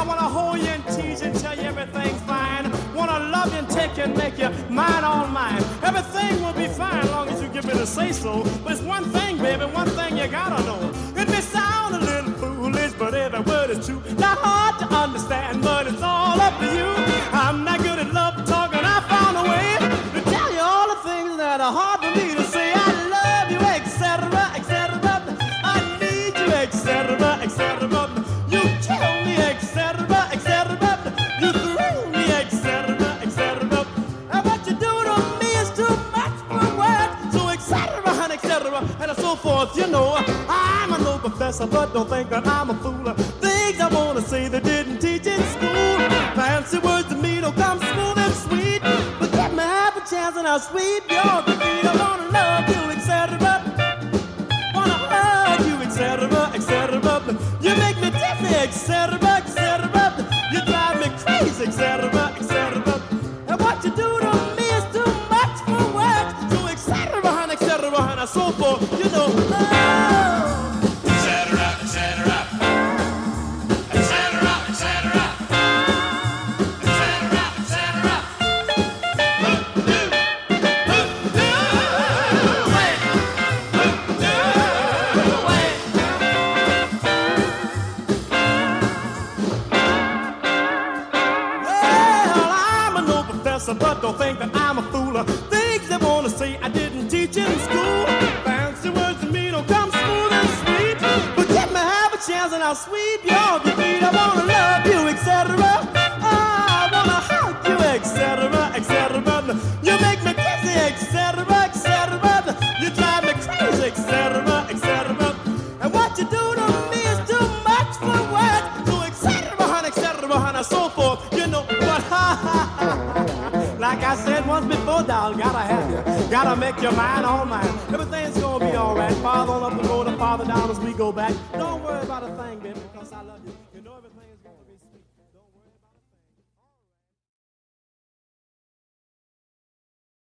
I wanna hold you and tease you and tell you everything's fine. Wanna love you and take you and make you mine, all mine. Everything will be fine as long as you give me the say so. But it's one thing, baby, one thing you gotta know. It may sound a little foolish, but every word is true. Not hard to understand, but it's all up to you. I'm not good at love talking. I found a way to tell you all the things that are hard for me to say. I love you, etc., etc. I need you, etc., etc. You kill me, etc., etc. You thrill me, etc., etc. And what you do to me is too much for words. So, etc., and so forth. You know, I'm an old professor, but don't think that I'm a fool. Things I wanna say they didn't teach in school. Fancy words to me don't come smooth and sweet. But let me have a chance and I'll sweep your feet. I wanna love you, etc. Wanna hug you, etc., etc. You make me dizzy, etc., etc. You drive me crazy, etc., etc. And what you do to me is too much for words. So, etc., and so forth. You know, etc., etc. But don't think that I'm a fool. Things they wanna say I didn't teach in school. Fancy words to me don't come smooth and sweet. But let me have a chance and I'll sweep you off your feet. I wanna love you, etc. I wanna hug you, etc., etc. You make me dizzy, etc., etc. You drive me crazy, etc., etc. And what you do to me is too much for words. So, etc., and so forth. You know, but like I said once before, doll, gotta have you. Gotta make your mind all mine. Everything's gonna be alright. Farther on up the road and farther down as we go back. Don't worry about a thing, baby, because I love you. You know everything is gonna be sweet.